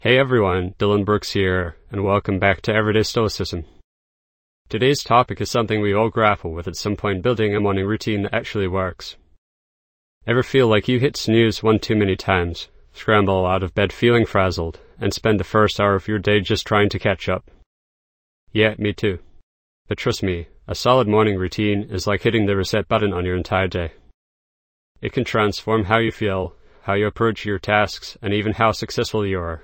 Hey everyone, Dylan Brooks here, and welcome back to Everyday Stoicism. Today's topic is something we all grapple with at some point: building a morning routine that actually works. Ever feel like you hit snooze one too many times, scramble out of bed feeling frazzled, and spend the first hour of your day just trying to catch up? Yeah, me too. But trust me, a solid morning routine is like hitting the reset button on your entire day. It can transform how you feel, how you approach your tasks, and even how successful you are.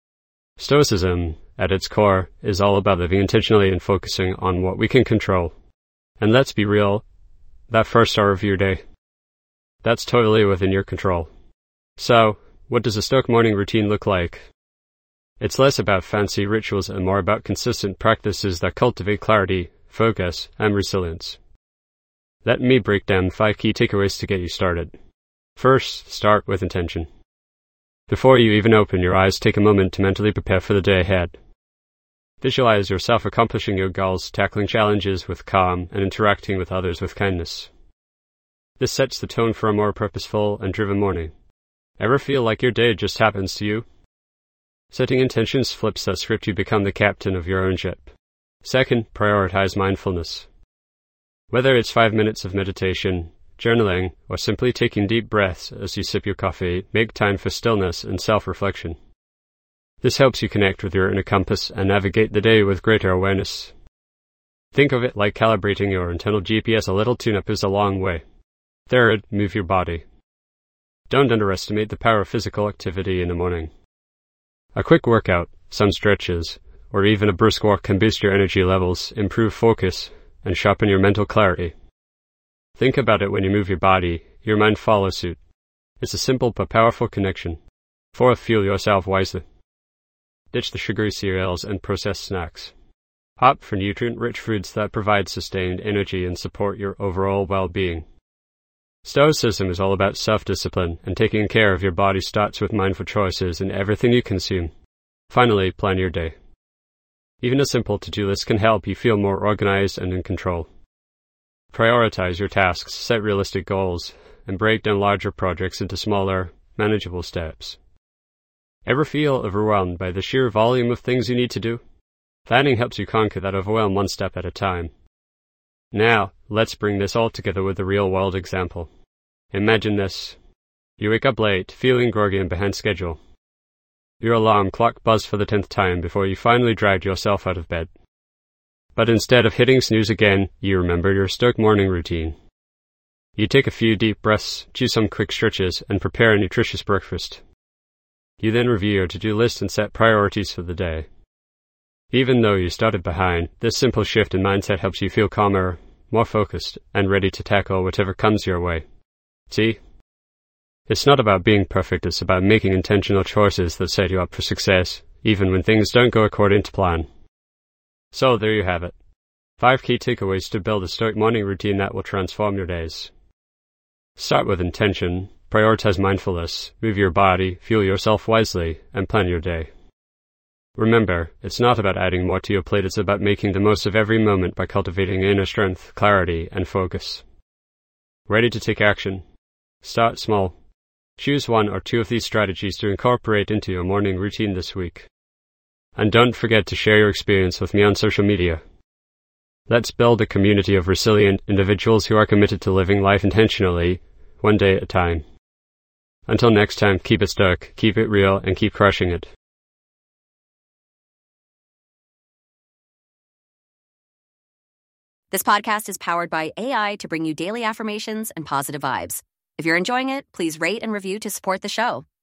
Stoicism, at its core, is all about living intentionally and focusing on what we can control. And let's be real, that first hour of your day, that's totally within your control. So, what does a Stoic morning routine look like? It's less about fancy rituals and more about consistent practices that cultivate clarity, focus, and resilience. Let me break down 5 key takeaways to get you started. First, start with intention. Before you even open your eyes, take a moment to mentally prepare for the day ahead. Visualize yourself accomplishing your goals, tackling challenges with calm, and interacting with others with kindness. This sets the tone for a more purposeful and driven morning. Ever feel like your day just happens to you? Setting intentions flips that script. You become the captain of your own ship. Second, prioritize mindfulness. Whether it's 5 minutes of meditation, journaling, or simply taking deep breaths as you sip your coffee, make time for stillness and self-reflection. This helps you connect with your inner compass and navigate the day with greater awareness. Think of it like calibrating your internal GPS. A little tune-up is a long way. Third, move your body. Don't underestimate the power of physical activity in the morning. A quick workout, some stretches, or even a brisk walk can boost your energy levels, improve focus, and sharpen your mental clarity. Think about it: when you move your body, your mind follows suit. It's a simple but powerful connection. Fourth, fuel yourself wisely. Ditch the sugary cereals and processed snacks. Opt for nutrient-rich foods that provide sustained energy and support your overall well-being. Stoicism is all about self-discipline, and taking care of your body starts with mindful choices in everything you consume. Finally, plan your day. Even a simple to-do list can help you feel more organized and in control. Prioritize your tasks, set realistic goals, and break down larger projects into smaller, manageable steps. Ever feel overwhelmed by the sheer volume of things you need to do? Planning helps you conquer that overwhelm one step at a time. Now, let's bring this all together with a real-world example. Imagine this. You wake up late, feeling groggy and behind schedule. Your alarm clock buzzed for the 10th time before you finally dragged yourself out of bed. But instead of hitting snooze again, you remember your Stoic morning routine. You take a few deep breaths, do some quick stretches, and prepare a nutritious breakfast. You then review your to-do list and set priorities for the day. Even though you started behind, this simple shift in mindset helps you feel calmer, more focused, and ready to tackle whatever comes your way. See? It's not about being perfect, it's about making intentional choices that set you up for success, even when things don't go according to plan. So there you have it. 5 key takeaways to build a Stoic morning routine that will transform your days. Start with intention, prioritize mindfulness, move your body, fuel yourself wisely, and plan your day. Remember, it's not about adding more to your plate, it's about making the most of every moment by cultivating inner strength, clarity, and focus. Ready to take action? Start small. Choose 1 or 2 of these strategies to incorporate into your morning routine this week. And don't forget to share your experience with me on social media. Let's build a community of resilient individuals who are committed to living life intentionally, one day at a time. Until next time, keep it Stoic, keep it real, and keep crushing it. This podcast is powered by AI to bring you daily affirmations and positive vibes. If you're enjoying it, please rate and review to support the show.